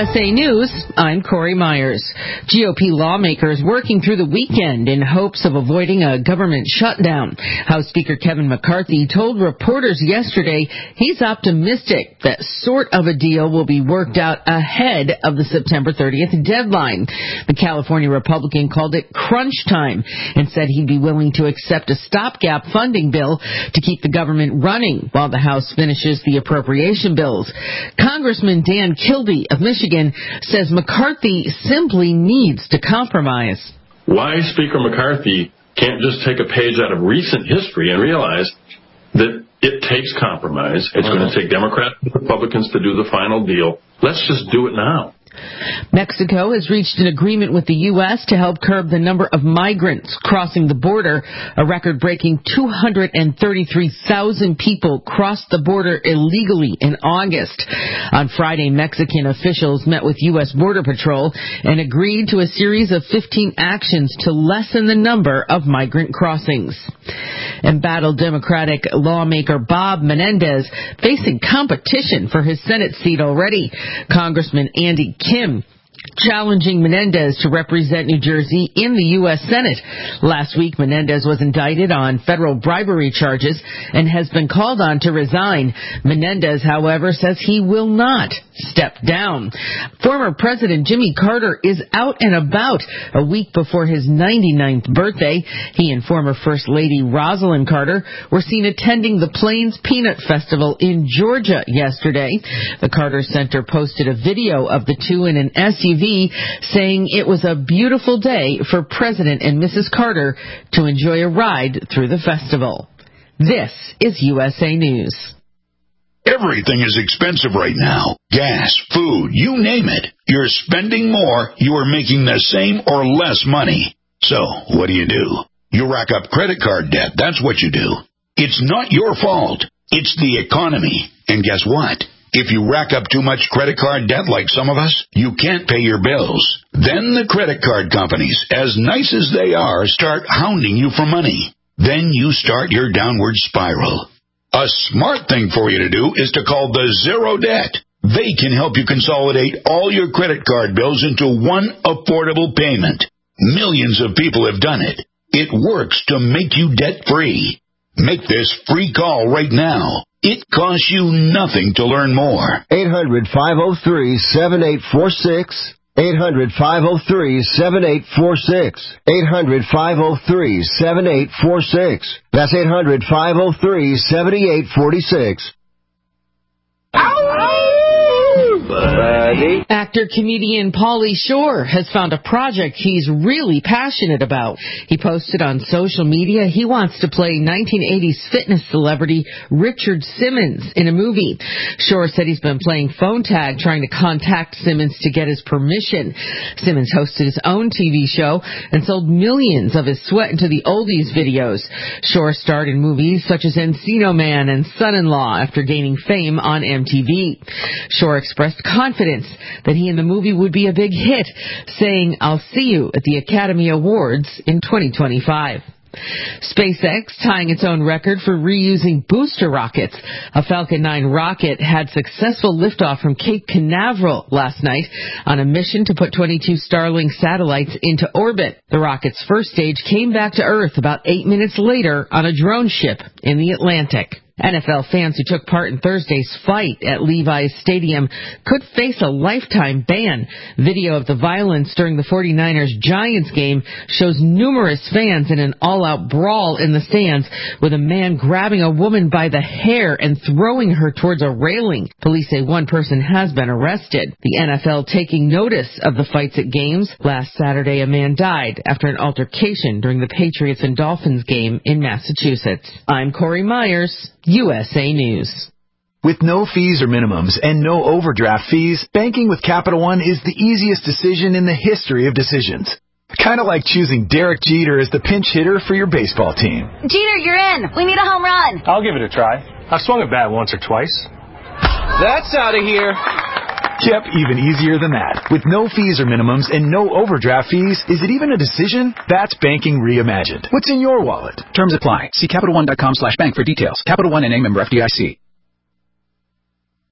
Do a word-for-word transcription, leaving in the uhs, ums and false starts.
S A News, I'm Corey Myers. G O P lawmakers working through the weekend in hopes of avoiding a government shutdown. House Speaker Kevin McCarthy told reporters yesterday he's optimistic that sort of a deal will be worked out ahead of the September thirtieth deadline. The California Republican called it crunch time and said he'd be willing to accept a stopgap funding bill to keep the government running while the House finishes the appropriation bills. Congressman Dan Kildee of Michigan says McCarthy simply needs to compromise. Why Speaker McCarthy can't just take a page out of recent history and realize that it takes compromise. It's uh-huh. going to take Democrats and Republicans to do the final deal. Let's just do it now. Mexico has reached an agreement with the U S to help curb the number of migrants crossing the border. A record-breaking two hundred thirty-three thousand people crossed the border illegally in August. On Friday, Mexican officials met with U S Border Patrol and agreed to a series of fifteen actions to lessen the number of migrant crossings. Embattled Democratic lawmaker Bob Menendez facing competition for his Senate seat already. Congressman Andy Kim challenging Menendez to represent New Jersey in the U S Senate. Last week, Menendez was indicted on federal bribery charges and has been called on to resign. Menendez, however, says he will not step down. Former President Jimmy Carter is out and about a week before his ninety-ninth birthday. He and former First Lady Rosalind Carter were seen attending the Plains Peanut Festival in Georgia yesterday. The Carter Center posted a video of the two in an S U V saying it was a beautiful day for President and Missus Carter to enjoy a ride through the festival. This is U S A News. Everything is expensive right now. Gas, food, you name it. You're spending more, you are making the same or less money. So, what do you do? You rack up credit card debt, that's what you do. It's not your fault. It's the economy. And guess what? If you rack up too much credit card debt like some of us, you can't pay your bills. Then the credit card companies, as nice as they are, start hounding you for money. Then you start your downward spiral. A smart thing for you to do is to call the Zero Debt. They can help you consolidate all your credit card bills into one affordable payment. Millions of people have done it. It works to make you debt-free. Make this free call right now. It costs you nothing to learn more. eight hundred, five oh three, seven eight four six. eight hundred, five oh three, seven eight four six. eight hundred, five oh three, seven eight four six. That's eight hundred, five oh three, seven eight four six. Buddy. Actor, comedian Pauly Shore has found a project he's really passionate about. He posted on social media he wants to play nineteen eighties fitness celebrity Richard Simmons in a movie. Shore said he's been playing phone tag trying to contact Simmons to get his permission. Simmons hosted his own T V show and sold millions of his Sweat into the Oldies videos. Shore starred in movies such as Encino Man and Son-in-Law after gaining fame on M T V. Shore expressed confidence that he and the movie would be a big hit, saying, "I'll see you at the Academy Awards in twenty twenty-five. SpaceX tying its own record for reusing booster rockets. A Falcon nine rocket had successful liftoff from Cape Canaveral last night on a mission to put twenty-two Starlink satellites into orbit. The rocket's first stage came back to Earth about eight minutes later on a drone ship in the Atlantic. N F L fans who took part in Thursday's fight at Levi's Stadium could face a lifetime ban. Video of the violence during the forty-niners Giants game shows numerous fans in an all-out brawl in the stands, with a man grabbing a woman by the hair and throwing her towards a railing. Police say one person has been arrested. The N F L taking notice of the fights at games. Last Saturday, a man died after an altercation during the Patriots and Dolphins game in Massachusetts. I'm Corey Myers, U S A News. With no fees or minimums and no overdraft fees, banking with Capital One is the easiest decision in the history of decisions. Kind of like choosing Derek Jeter as the pinch hitter for your baseball team. Jeter, you're in. We need a home run. I'll give it a try. I've swung a bat once or twice. That's out of here. Yep, even easier than that. With no fees or minimums and no overdraft fees, is it even a decision? That's banking reimagined. What's in your wallet? Terms apply. See CapitalOne.com slash bank for details. Capital One N A member F D I C.